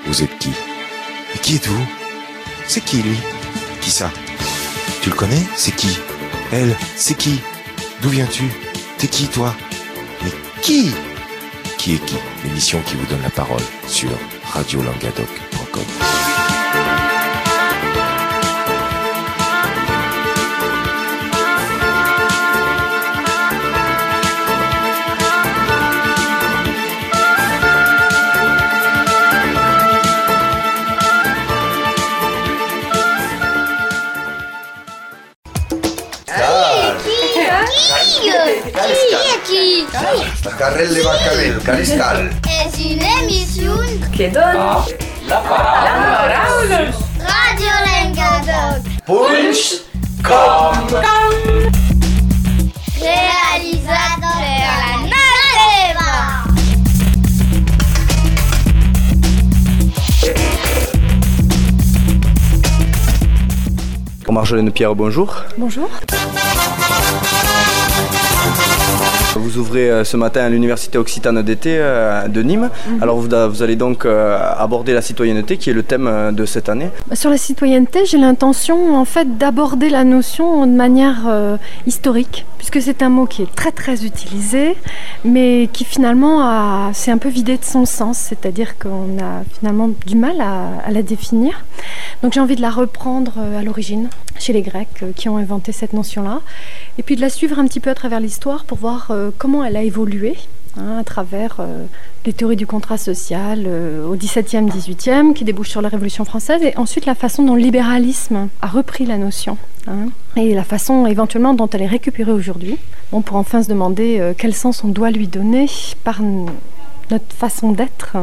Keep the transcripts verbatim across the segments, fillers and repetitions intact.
Vous êtes qui? Et qui êtes-vous? C'est qui lui? Qui ça? Tu le connais? C'est qui? Elle, c'est qui? D'où viens-tu? T'es qui toi? Mais qui? Qui est qui? L'émission qui vous donne la parole sur radio languedoc point com. Carrelle Vaccarel, Cariscal. Es une émission qui donne ah, la parole. Radio Languedoc. Punch com. Réalisateur la Naleva. Marjolaine Pierre, bonjour. Bonjour. Vous ouvrez ce matin à l'Université Occitane d'été de Nîmes. Mm-hmm. Alors vous, vous allez donc aborder la citoyenneté qui est le thème de cette année. Sur la citoyenneté, j'ai l'intention en fait d'aborder la notion de manière euh, historique, puisque c'est un mot qui est très très utilisé, mais qui finalement a, s'est un peu vidé de son sens, c'est-à-dire qu'on a finalement du mal à, à la définir. Donc j'ai envie de la reprendre à l'origine, chez les Grecs qui ont inventé cette notion-là, et puis de la suivre un petit peu à travers l'histoire pour voir euh, comment elle a évolué hein, à travers euh, les théories du contrat social euh, au dix-septième, dix-huitième, qui débouchent sur la Révolution française, et ensuite la façon dont le libéralisme a repris la notion, hein, et la façon éventuellement dont elle est récupérée aujourd'hui, bon, pour enfin se demander euh, quel sens on doit lui donner par n- notre façon d'être.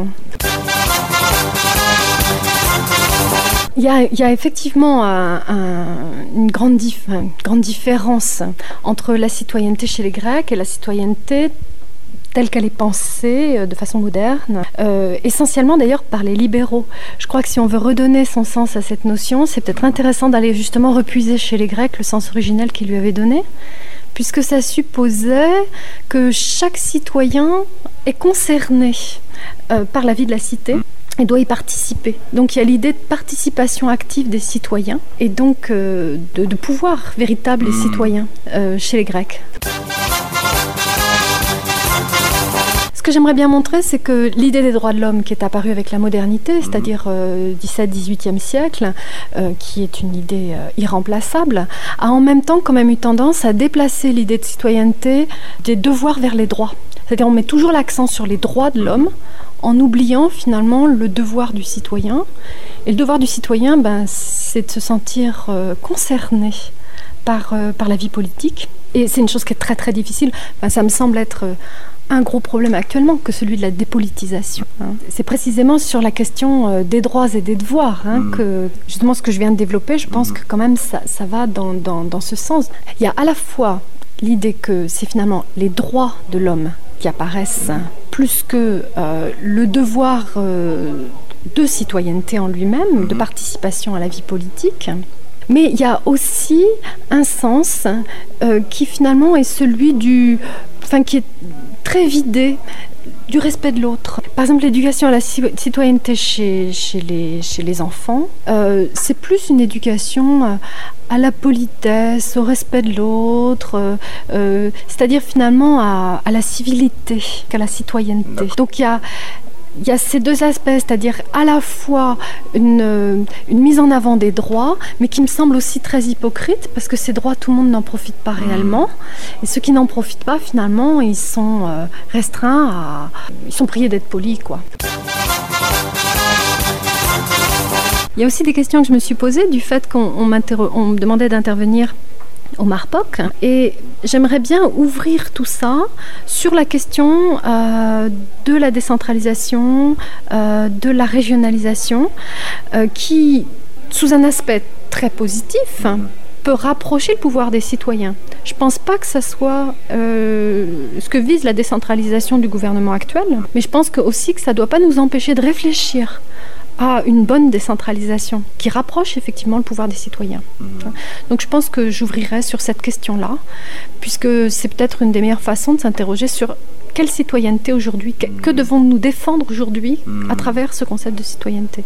Il y, a, il y a effectivement un, un, une, grande dif, une grande différence entre la citoyenneté chez les Grecs et la citoyenneté telle qu'elle est pensée de façon moderne, euh, essentiellement d'ailleurs par les libéraux. Je crois que si on veut redonner son sens à cette notion, c'est peut-être intéressant d'aller justement repuiser chez les Grecs le sens originel qu'ils lui avaient donné, puisque ça supposait que chaque citoyen est concerné euh, par la vie de la cité et doit y participer. Donc il y a l'idée de participation active des citoyens et donc euh, de, de pouvoir véritable des citoyens euh, chez les Grecs. Ce que j'aimerais bien montrer, c'est que l'idée des droits de l'homme qui est apparue avec la modernité, c'est-à-dire euh, dix-septième, dix-huitième siècle, euh, qui est une idée euh, irremplaçable, a en même temps quand même eu tendance à déplacer l'idée de citoyenneté des devoirs vers les droits. C'est-à-dire on met toujours l'accent sur les droits de l'homme, en oubliant finalement le devoir du citoyen. Et le devoir du citoyen, ben, c'est de se sentir euh, concerné par, euh, par la vie politique. Et c'est une chose qui est très très difficile. Ben, ça me semble être euh, un gros problème actuellement que celui de la dépolitisation. Hein. C'est précisément sur la question euh, des droits et des devoirs hein, mmh. que justement ce que je viens de développer, je pense mmh. que quand même ça, ça va dans, dans, dans ce sens. Il y a à la fois l'idée que c'est finalement les droits de l'homme qui apparaissent hein, plus que euh, le devoir euh, de citoyenneté en lui-même, de participation à la vie politique. Mais il y a aussi un sens euh, qui finalement est celui du... Enfin, qui est très vidé du respect de l'autre. Par exemple, l'éducation à la citoyenneté chez, chez, les, chez les enfants, euh, c'est plus une éducation euh, à la politesse, au respect de l'autre, euh, euh, c'est-à-dire finalement à, à la civilité qu'à la citoyenneté. Donc il y a Il y a ces deux aspects, c'est-à-dire à la fois une, une mise en avant des droits, mais qui me semble aussi très hypocrite, parce que ces droits, tout le monde n'en profite pas réellement. Et ceux qui n'en profitent pas, finalement, ils sont euh, restreints à... Ils sont priés d'être polis, quoi. Il y a aussi des questions que je me suis posées du fait qu'on on on me demandait d'intervenir au Marpoc, et j'aimerais bien ouvrir tout ça sur la question euh, de la décentralisation, euh, de la régionalisation, euh, qui, sous un aspect très positif, mmh. peut rapprocher le pouvoir des citoyens. Je ne pense pas que ça soit euh, ce que vise la décentralisation du gouvernement actuel, mais je pense que, aussi que ça ne doit pas nous empêcher de réfléchir à une bonne décentralisation qui rapproche effectivement le pouvoir des citoyens. Mmh. Donc je pense que j'ouvrirai sur cette question-là, puisque c'est peut-être une des meilleures façons de s'interroger sur quelle citoyenneté aujourd'hui? Que, que devons-nous défendre aujourd'hui à travers ce concept de citoyenneté?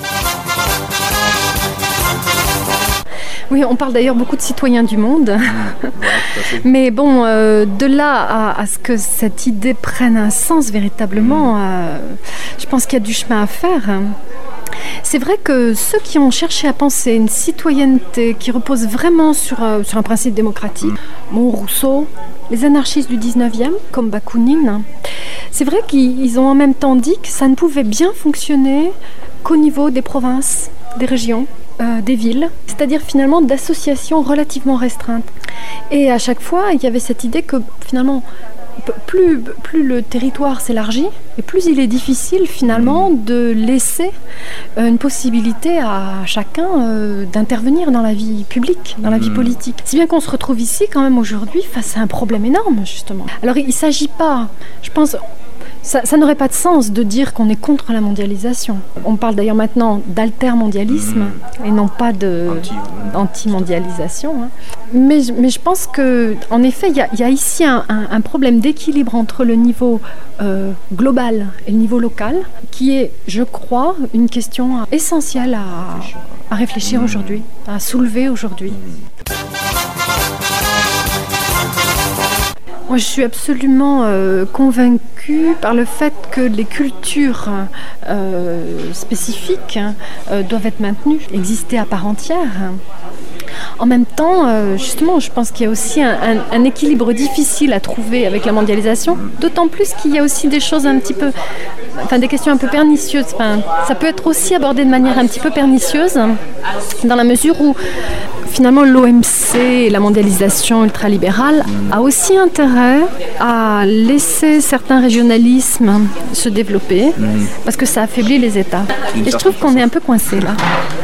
Oui, on parle d'ailleurs beaucoup de citoyens du monde. Mmh, ouais, mais bon, euh, de là à, à ce que cette idée prenne un sens véritablement, mmh. euh, je pense qu'il y a du chemin à faire. C'est vrai que ceux qui ont cherché à penser une citoyenneté qui repose vraiment sur, euh, sur un principe démocratique, mmh. bon, Rousseau, les anarchistes du dix-neuvième, comme Bakounine, c'est vrai qu'ils ont en même temps dit que ça ne pouvait bien fonctionner qu'au niveau des provinces, des régions. Euh, des villes, c'est-à-dire finalement d'associations relativement restreintes. Et à chaque fois, il y avait cette idée que finalement, plus, plus le territoire s'élargit, et plus il est difficile finalement de laisser euh, une possibilité à chacun euh, d'intervenir dans la vie publique, dans la vie politique. Si bien qu'on se retrouve ici quand même aujourd'hui face à un problème énorme justement. Alors il ne s'agit pas, je pense... Ça, ça n'aurait pas de sens de dire qu'on est contre la mondialisation. On parle d'ailleurs maintenant d'altermondialisme mmh. et non pas de, d'anti-mondialisation. Hein. Mais, mais je pense qu'en effet, il y a, y a ici un, un, un problème d'équilibre entre le niveau euh, global et le niveau local, qui est, je crois, une question essentielle à, à réfléchir mmh. aujourd'hui, à soulever aujourd'hui. Mmh. Moi, je suis absolument euh, convaincue par le fait que les cultures euh, spécifiques euh, doivent être maintenues, exister à part entière. En même temps, euh, justement, je pense qu'il y a aussi un, un, un équilibre difficile à trouver avec la mondialisation, d'autant plus qu'il y a aussi des choses un petit peu, enfin des questions un peu pernicieuses. Enfin, ça peut être aussi abordé de manière un petit peu pernicieuse, dans la mesure où finalement l'O M C et la mondialisation ultralibérale a aussi intérêt à laisser certains régionalismes se développer, mmh. parce que ça affaiblit les États. Et je trouve qu'on est un peu coincé là.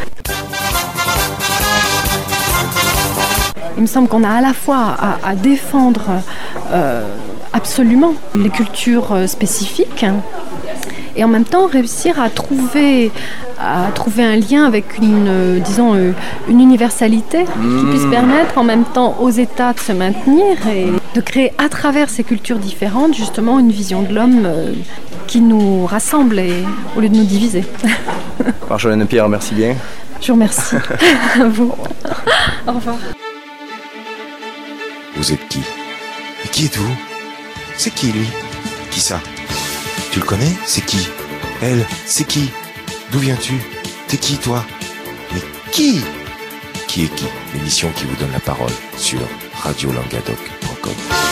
Il me semble qu'on a à la fois à, à défendre euh, absolument les cultures spécifiques et en même temps réussir à trouver, à trouver un lien avec une, euh, disons, euh, une universalité mmh. qui puisse permettre en même temps aux États de se maintenir et de créer à travers ces cultures différentes justement une vision de l'homme euh, qui nous rassemble et, au lieu de nous diviser. Marjolaine Pierre, merci bien. Je vous remercie. À vous. Au revoir. Vous êtes qui? Et qui êtes-vous? C'est qui lui? Qui ça? Tu le connais? C'est qui? Elle, c'est qui? D'où viens-tu? T'es qui toi? Mais qui? Qui est qui? L'émission qui vous donne la parole sur radio languedoc point com.